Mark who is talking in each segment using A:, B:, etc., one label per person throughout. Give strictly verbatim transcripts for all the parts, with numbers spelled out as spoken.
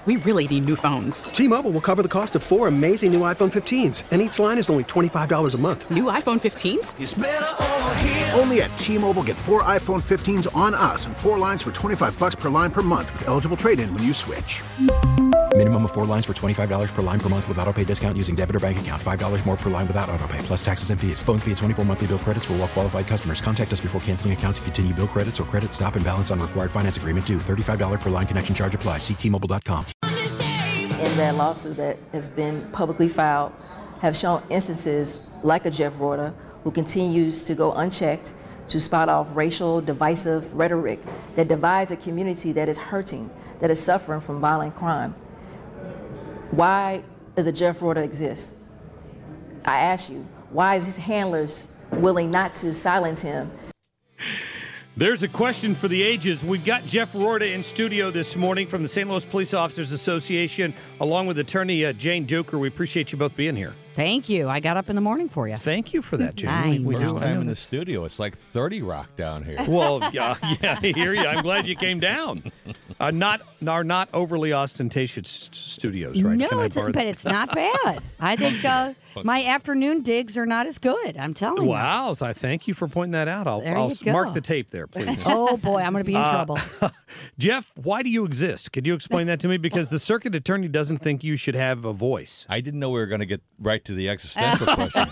A: we really need new phones.
B: T-Mobile will cover the cost of four amazing new iPhone fifteens, and each line is only twenty-five dollars a month.
A: New iPhone fifteens?
C: It's better over here.
D: Only at T-Mobile, get four iPhone fifteens on us and four lines for twenty-five dollars per line per month with eligible trade-in when you switch.
E: Minimum of four lines for twenty-five dollars per line per month with autopay discount using debit or bank account. five dollars more per line without autopay, plus taxes and fees. Phone fee at twenty-four monthly bill credits for well-qualified customers. Contact us before canceling account to continue bill credits or credit stop and balance on required finance agreement due. thirty-five dollars per line connection charge applies. See T Mobile dot com.
F: In that lawsuit that has been publicly filed have shown instances like a Jeff Rorter who continues to go unchecked to spout off racial divisive rhetoric that divides a community that is hurting, that is suffering from violent crime. Why does a Jeff Rorter exist? I ask you, why is his handlers willing not to silence him?
G: There's a question for the ages. We've got Jeff Rorter in studio this morning from the Saint Louis Police Officers Association, along with attorney uh, Jane Duker. We appreciate you both being here.
H: Thank you. I got up in the morning for you.
G: Thank you for that, Jane.
H: I
G: we, we
H: know.
G: do.
I: Time in the studio. It's like thirty rock down here.
G: Well, yeah, yeah, I hear you. I'm glad you came down. Uh, not our not overly ostentatious studios, right?
H: No,
G: Can I
H: it's,
G: borrow
H: but
G: that?
H: it's not bad. I think uh, my afternoon digs are not as good. I'm telling you.
G: Wow, so I thank you for pointing that out. I'll,
H: There
G: I'll
H: you go.
G: mark the tape there, please.
H: Oh, boy, I'm going to be in
G: Uh,
H: trouble.
G: Jeff, why do you exist? Could you explain that to me? Because the circuit attorney doesn't think you should have a voice.
I: I didn't know we were going to get right to the existential questions.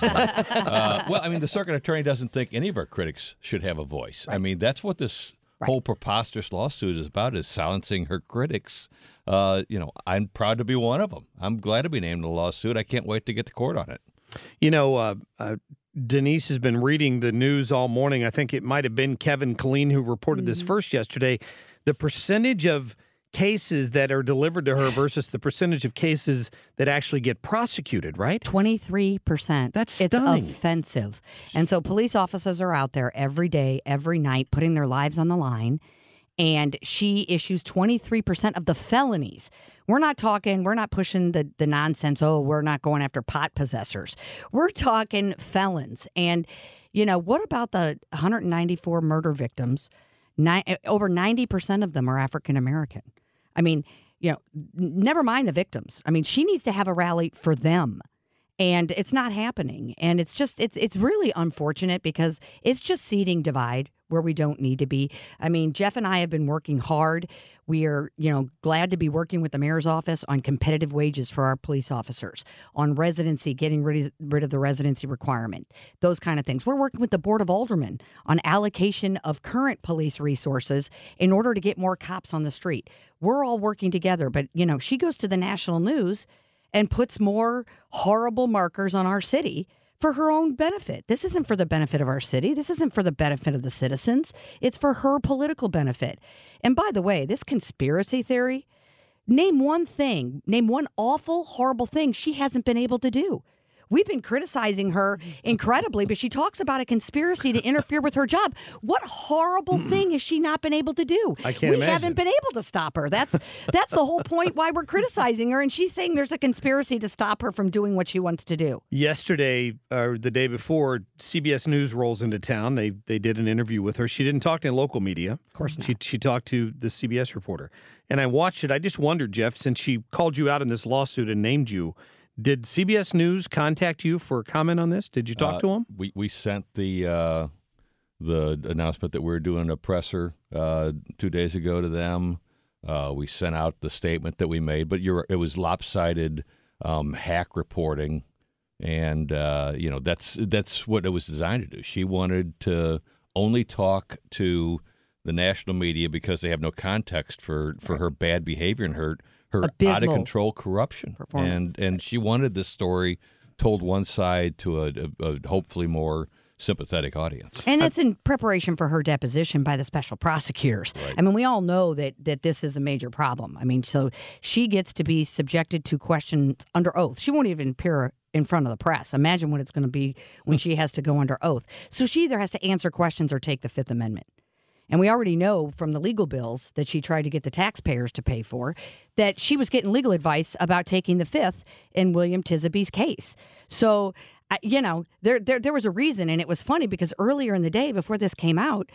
I: uh, well, I mean, the circuit attorney doesn't think any of our critics should have a voice. Right. I mean, that's what this right. whole preposterous lawsuit is about, is silencing her critics. Uh, you know, I'm proud to be one of them. I'm glad to be named in the lawsuit. I can't wait to get to court on it.
G: You know, uh, uh, Denise has been reading the news all morning. I think it might have been Kevin Killeen who reported mm-hmm. this first yesterday. The percentage of cases that are delivered to her versus the percentage of cases that actually get prosecuted, right?
H: twenty-three percent.
G: That's stunning.
H: It's offensive. And so police officers are out there every day, every night, putting their lives on the line. And she issues twenty-three percent of the felonies. We're not talking, we're not pushing the, the nonsense, oh, we're not going after pot possessors. We're talking felons. And, you know, what about the one hundred ninety-four murder victims? Nine, over ninety percent of them are African American. I mean, you know, never mind the victims. I mean, she needs to have a rally for them. And it's not happening. And it's just, it's it's really unfortunate because it's just seeding divide where we don't need to be. I mean, Jeff and I have been working hard. We are, you know, glad to be working with the mayor's office on competitive wages for our police officers, on residency, getting rid of, rid of the residency requirement, those kind of things. We're working with the Board of Aldermen on allocation of current police resources in order to get more cops on the street. We're all working together. But, you know, she goes to the national news and puts more horrible markers on our city for her own benefit. This isn't for the benefit of our city. This isn't for the benefit of the citizens. It's for her political benefit. And by the way, this conspiracy theory, name one thing, name one awful, horrible thing she hasn't been able to do. We've been criticizing her incredibly, but she talks about a conspiracy to interfere with her job. What horrible thing has she not been able to do?
G: I can't
H: we
G: imagine.
H: haven't been able to stop her. That's that's the whole point why we're criticizing her, and she's saying there's a conspiracy to stop her from doing what she wants to do.
G: Yesterday, or the day before, C B S News rolls into town. They they did an interview with her. She didn't talk to any local media.
H: Of course not.
G: She, she talked to the C B S reporter. And I watched it. I just wondered, Jeff, since she called you out in this lawsuit and named you, did C B S News contact you for a comment on this? Did you talk
I: uh,
G: to them?
I: We we sent the uh, the announcement that we were doing a presser uh, two days ago to them. Uh, we sent out the statement that we made, but you're, it was lopsided um, hack reporting, and uh, you know that's that's what it was designed to do. She wanted to only talk to the national media because they have no context for, for her bad behavior and her. Her
H: Abysmal
I: out of control corruption, and and she wanted this story told one side to a, a, a hopefully more sympathetic audience.
H: And it's in preparation for her deposition by the special prosecutors. Right. I mean, we all know that that this is a major problem. I mean, so she gets to be subjected to questions under oath. She won't even appear in front of the press. Imagine what it's going to be when she has to go under oath. So she either has to answer questions or take the Fifth Amendment. And we already know from the legal bills that she tried to get the taxpayers to pay for that she was getting legal advice about taking the Fifth in William Tisaby's case. So, uh, you know, there, there there was a reason, and it was funny because earlier in the day before this came out,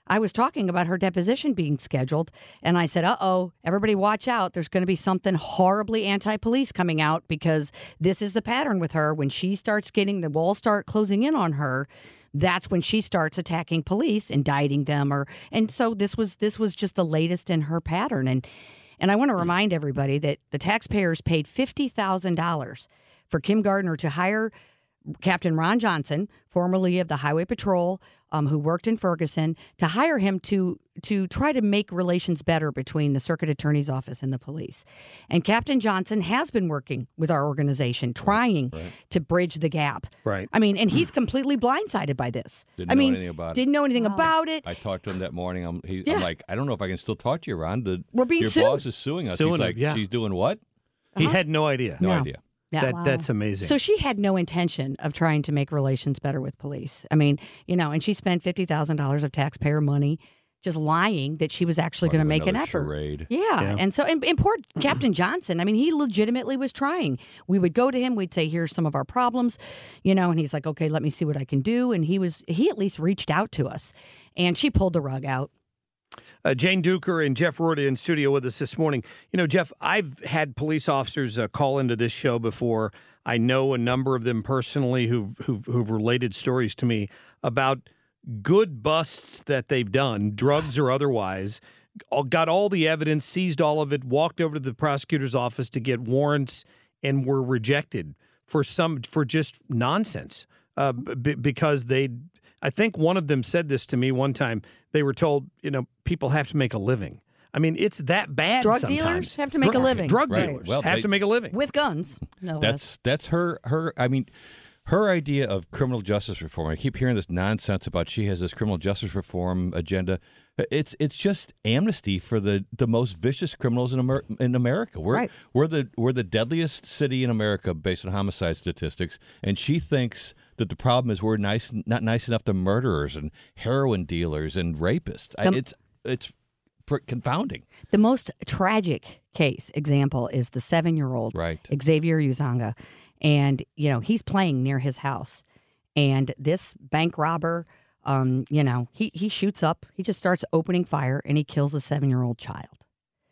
H: I was talking about her deposition being scheduled, and I said, uh-oh, everybody watch out. There's going to be something horribly anti-police coming out because this is the pattern with her. When she starts getting, the walls start closing in on her, that's when she starts attacking police, indicting them. or And so this was this was just the latest in her pattern. And And I want to remind everybody that the taxpayers paid fifty thousand dollars for Kim Gardner to hire Captain Ron Johnson, formerly of the Highway Patrol, um, who worked in Ferguson, to hire him to to try to make relations better between the Circuit Attorney's Office and the police. And Captain Johnson has been working with our organization, trying right. to bridge the gap.
G: Right.
H: I mean, and he's completely blindsided by this.
I: Didn't
H: I
I: know
H: mean,
I: anything about
H: didn't
I: it.
H: know anything
F: Wow.
H: about it.
I: I talked to him that morning. I'm, he,
H: Yeah.
I: I'm like, I don't know if I can still talk to you, Ron. The,
H: We're being
I: your
H: sued.
I: boss is suing us.
G: Suing
I: He's
G: him,
I: like,
G: yeah.
I: she's doing what?
G: He had no idea.
I: No,
H: No.
I: idea.
H: Yeah.
G: That
F: Wow.
G: That's amazing.
H: So she had no intention of trying to make relations better with police. I mean, you know, and she spent fifty thousand dollars of taxpayer money just lying that she was actually going to make an
I: Another
H: effort.
I: charade.
H: Yeah.
G: Yeah.
H: And so, and, and poor Captain Johnson, I mean, he legitimately was trying. We would go to him, we'd say, here's some of our problems, you know, and he's like, okay, let me see what I can do. And he was, he at least reached out to us. And she pulled the rug out.
G: Uh, Jane Duker and Jeff Rorta in studio with us this morning. You know, Jeff, I've had police officers uh, call into this show before. I know a number of them personally who've, who've, who've related stories to me about good busts that they've done, drugs or otherwise, all, got all the evidence, seized all of it, walked over to the prosecutor's office to get warrants, and were rejected for some for just nonsense uh, b- because they. I think one of them said this to me one time. They were told, you know, people have to make a living. I mean, it's that bad.
H: Drug
G: sometimes.
H: dealers have to make a living.
G: Drug
I: Right.
G: dealers
I: Well,
G: have
I: they-
G: to make a living.
H: With guns. No less.
I: That's that's her her. I mean, her idea of criminal justice reform. I keep hearing this nonsense about she has this criminal justice reform agenda. It's it's just amnesty for the, the most vicious criminals in Amer- in America. We're
H: Right.
I: we're the we're the deadliest city in America based on homicide statistics, and she thinks that the problem is we're nice not nice enough to murderers and heroin dealers and rapists. I,
H: The-
I: it's it's pr- confounding.
H: The most tragic case example is the seven-year-old
I: Right.
H: Xavier Uzanga, and you know he's playing near his house, and this bank robber, um, you know, he he shoots up, he just starts opening fire, and he kills a seven-year-old child.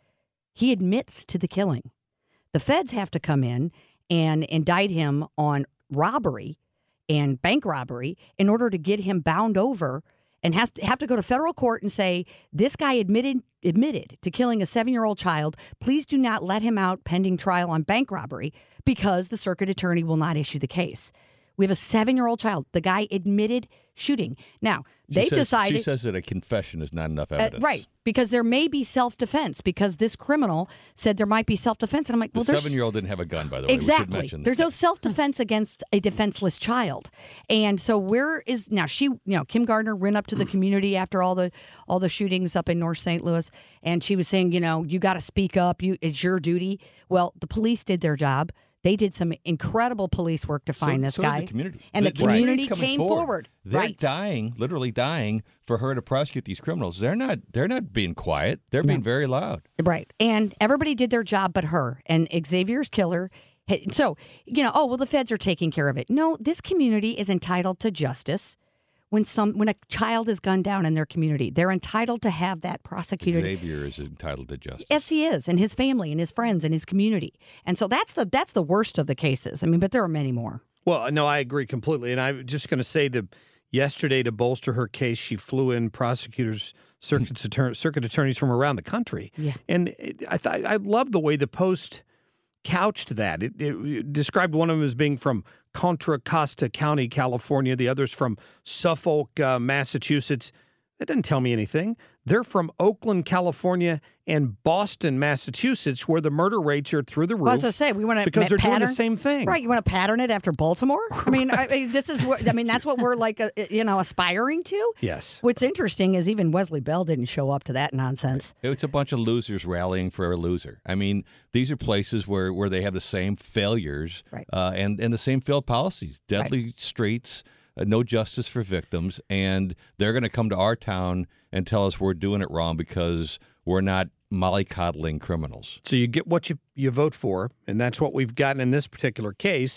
H: He admits to the killing. The feds have to come in and indict him on robbery and bank robbery in order to get him bound over, and has to have to go to federal court and say, this guy admitted admitted to killing a seven-year-old child. Please do not let him out pending trial on bank robbery because the circuit attorney will not issue the case. We have a seven-year-old child. The guy admitted shooting. Now,
I: She
H: they
I: says,
H: decided...
I: she says that a confession is not enough
H: Uh,
I: evidence.
H: right, because there may be self-defense, because this criminal said there might be self-defense. And I'm like,
I: The
H: well, there's...
I: seven-year-old didn't have a gun, by the way. We should
H: Exactly.
I: mention that.
H: There's no self-defense against a defenseless child. And so where is now she, you know, Kim Gardner ran up to the community after all the all the shootings up in North Saint Louis, and she was saying, you know, you got to speak up. You it's your duty. Well, the police did their job. They did some incredible police work to find
I: so,
H: this
I: so
H: guy.
I: Did the community.
H: And the,
I: the
H: community
I: community's coming
H: came forward.
I: They're
H: Right.
I: dying, literally dying, for her to prosecute these criminals. They're not. They're not being quiet. They're being very loud.
H: Right. And everybody did their job but her. And Xavier's killer. So, you know, oh, well, the feds are taking care of it. No, this community is entitled to justice. When some when a child is gunned down in their community, they're entitled to have that prosecuted.
I: Xavier is entitled to justice.
H: Yes, he is, and his family, and his friends, and his community. And so that's the that's the worst of the cases. I mean, but there are many more.
G: Well, no, I agree completely. And I'm just going to say that yesterday, to bolster her case, she flew in prosecutors, circuit, attorney, circuit attorneys from around the country.
H: Yeah.
G: And it, I thought I love the way the Post couched that. It, it described one of them as being from Contra Costa County, California. The other's from Suffolk, uh, Massachusetts. That didn't tell me anything. They're from Oakland, California, and Boston, Massachusetts, where the murder rates are through the roof.
H: Well, as I say, we want to
G: because they're
H: pattern,
G: doing the same thing,
H: right? You want to pattern it after Baltimore? I mean, I, I- this is what I mean. That's what we're like, uh, you know, aspiring to.
G: Yes.
H: What's interesting is even Wesley Bell didn't show up to that nonsense.
I: It's a bunch of losers rallying for a loser. I mean, these are places where, where they have the same failures
H: Right.
I: uh, and, and the same failed policies. Deadly streets, uh, no justice for victims, and they're going to come to our town and tell us we're doing it wrong because we're not mollycoddling criminals.
G: So you get what you, you vote for, and that's what we've gotten in this particular case.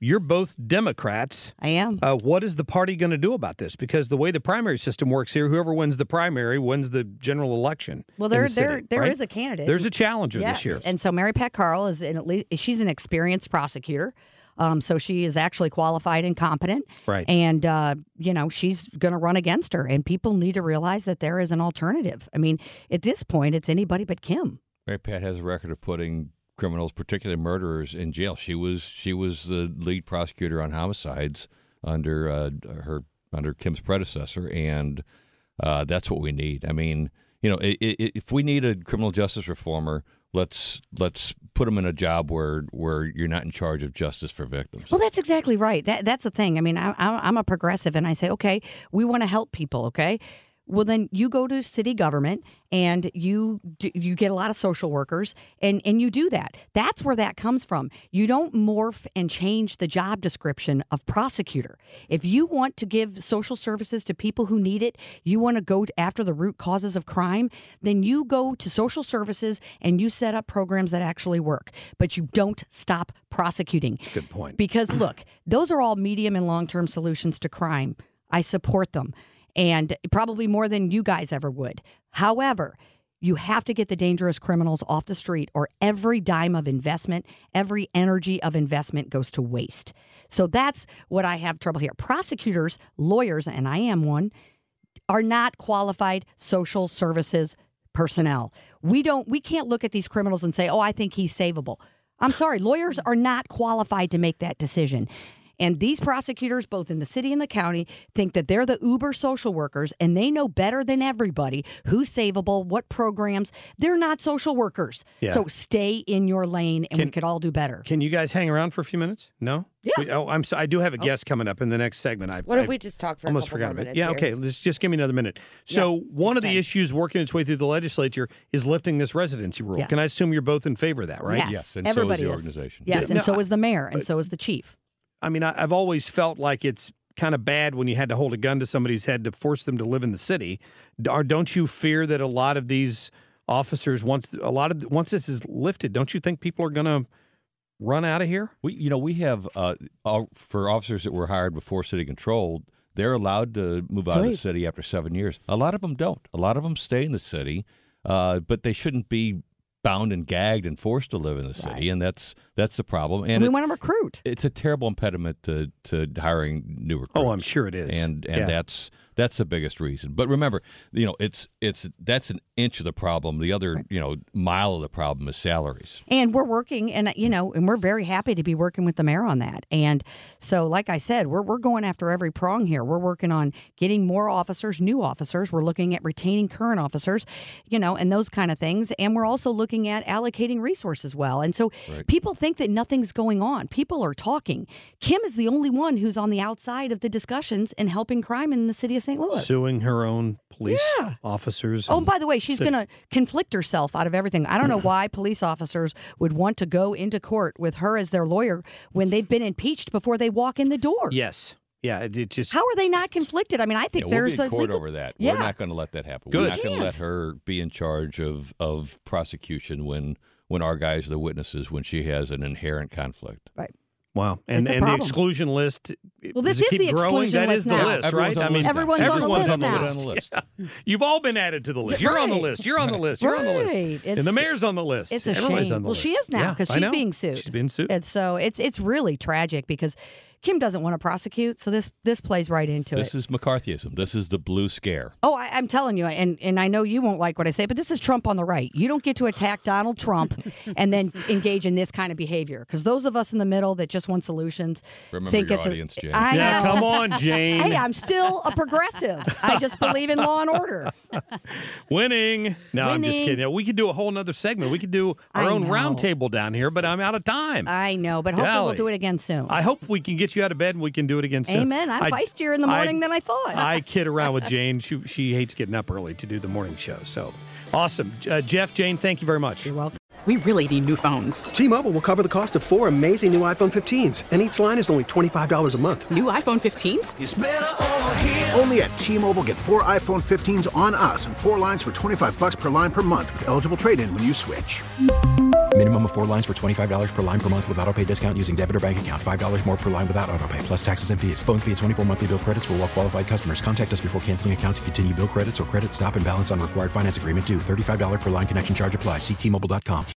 G: you're both Democrats.
H: I am.
G: Uh, what is the party going to do about this? Because the way the primary system works here, whoever wins the primary wins the general election.
H: Well, there,
G: in the
H: there,
G: city,
H: there
G: right?
H: is a candidate.
G: There's a challenger
H: yes.
G: this year.
H: And so Mary Pat Carl is in at least she's an experienced prosecutor. Um, so she is actually qualified and competent.
G: Right.
H: And, uh, you know, she's going to run against her. And people need to realize that there is an alternative. I mean, at this point, it's anybody but Kim.
I: Mary Pat has a record of putting criminals, particularly murderers, in jail. She was she was the lead prosecutor on homicides under uh, her under Kim's predecessor, and uh, that's what we need. I mean, you know, it, it, if we need a criminal justice reformer, let's let's put them in a job where where you're not in charge of justice for victims.
H: Well, that's exactly right. That that's the thing. I mean, I, I'm a progressive, and I say, okay, we want to help people. Okay. Well, then you go to city government and you you get a lot of social workers and, and you do that. That's where that comes from. You don't morph and change the job description of prosecutor. If you want to give social services to people who need it, you want to go after the root causes of crime, then you go to social services and you set up programs that actually work. But you don't stop prosecuting.
G: Good point.
H: Because, look, those are all medium and long-term solutions to crime. I support them. And probably more than you guys ever would. However, you have to get the dangerous criminals off the street or every dime of investment, every energy of investment goes to waste. So that's what I have trouble here. Prosecutors, lawyers, and I am one, are not qualified social services personnel. We don't, we can't look at these criminals and say, oh, I think he's savable. I'm sorry, lawyers are not qualified to make that decision. And these prosecutors, both in the city and the county, think that they're the uber social workers and they know better than everybody who's savable, what programs. They're not social workers.
G: Yeah.
H: So stay in your lane and
G: Can-
H: we could all do better.
G: Can you guys hang around for a few minutes? No?
H: Yeah.
G: We, oh, I'm so, I do have a guest coming up in the next segment. I,
C: What if
G: I
C: we just talk for a
G: almost
C: couple
G: forgot
C: more
G: about it.
C: minutes
G: Yeah,
C: here?
G: okay. Let's just give me another minute. So
C: Yeah,
G: one of the
C: okay.
G: issues working its way through the legislature is lifting this residency rule.
H: Yes.
G: Can I assume you're both in favor of that, right?
H: Yes,
I: Yes, and
H: everybody
I: so is
H: is.
I: the organization.
H: Yes,
G: Yeah.
H: and
G: No,
H: so
G: I-
H: is the mayor and so is the chief.
G: I mean, I, I've always felt like it's kind of bad when you had to hold a gun to somebody's head to force them to live in the city. Or don't you fear that a lot of these officers, once a lot of once this is lifted, don't you think people are going to run out of here?
I: We, you know, we have uh, all, for officers that were hired before city control, they're allowed to move out of the city after seven years. A lot of them don't. A lot of them stay in the city, uh, but they shouldn't be bound and gagged and forced to live in the city, and that's that's the problem. And
H: And we
I: it-
H: want to recruit.
I: it's a terrible impediment to, to hiring new recruits.
G: Oh, I'm sure it is.
I: and and
G: Yeah.
I: that's that's the biggest reason. But remember, you know, it's it's that's an inch of the problem. The other, you know, mile of the problem is salaries.
H: And we're working, and you know, and we're very happy to be working with the mayor on that. And so, like I said, we're we're going after every prong here. We're working on getting more officers, new officers. We're looking at retaining current officers, you know, and those kind of things. And we're also looking at allocating resources well. And so,
I: Right.
H: people think that nothing's going on. People are talking. Kim is the only one who's on the outside of the discussions and helping crime in the city of Saint Louis.
G: Suing her own police
H: Yeah.
G: officers.
H: Oh,
G: and
H: by the way, she's
G: city-
H: going to conflict herself out of everything. I don't know why police officers would want to go into court with her as their lawyer when they've been impeached before they walk in the door.
G: Yes. Yeah, it, it just...
H: How are they not conflicted? I mean, I think
I: Yeah, we'll
H: there's
I: be in
H: a
I: court
H: legal-
I: over that.
H: Yeah.
I: We're not going to let that happen.
G: Good.
I: We're not going to
H: Can't.
I: let her be in charge of, of prosecution when when our guys are the witnesses, when she has an inherent conflict.
H: Right.
G: Wow. And,
H: It's a
G: and the
H: problem.
G: exclusion list,
H: Well,
G: does
H: this
G: it
H: is
G: keep
H: the
G: growing?
H: exclusion
G: That
H: list
G: is the
H: now.
G: list,
I: Everyone's
G: right?
I: on the list now.
H: Everyone's on the
G: everyone's
H: list
G: on the
H: now.
G: list.
I: On the list.
G: You've all been added to the list. You're on the
H: Right.
G: list. You're on the list. You're on the list.
H: Right.
G: And the
H: It's-
G: mayor's on the list.
H: It's a
G: Everybody's
H: shame.
G: on the
H: Well,
G: list.
H: she is now
G: Yeah,
H: because
G: I
H: she's
G: know.
H: being sued.
G: She's being sued.
H: And so it's it's really tragic because Kim doesn't want to prosecute. So this this plays right into
I: This
H: it.
I: is McCarthyism. This is the blue scare.
H: Oh, I, I'm telling you, and, and I know you won't like what I say, but this is Trump on the right. You don't get to attack Donald Trump and then engage in this kind of behavior. Because those of us in the middle that just want solutions
I: Remember
H: think
I: your
H: it's
I: audience,
H: a,
I: Jane.
H: I
G: Yeah,
H: know.
G: come on, Jane.
H: Hey, I'm still a progressive. I just believe in law and order.
G: Winning. No, I'm just
H: Winning.
G: kidding. Yeah, we could do a whole nother segment. We could do our
H: I
G: own
H: know.
G: round table down here, but I'm out of time.
H: I know, but hopefully
G: Golly.
H: we'll do it again soon.
G: I hope we can get you out of bed and we can do it again soon.
H: Amen. I'm feistier in the morning than I thought.
G: I kid around with Jane. She, she hates getting up early to do the morning show. So awesome. Uh, Jeff, Jane, thank you very much.
H: You're welcome.
A: We really need new phones.
B: T-Mobile will cover the cost of four amazing new iPhone fifteens, and each line is only twenty-five dollars a month.
A: New iPhone fifteens?
D: Only at T-Mobile, get four iPhone fifteens on us and four lines for twenty-five bucks per line per month with eligible trade-in when you switch.
E: Minimum of four lines for twenty-five dollars per line per month with auto pay discount using debit or bank account. five dollars more per line without auto pay, plus taxes and fees. Phone fee at twenty-four monthly bill credits for well qualified customers. Contact us before canceling account to continue bill credits or credit stop and balance on required finance agreement due. thirty-five dollars per line connection charge applies. See T Mobile dot com.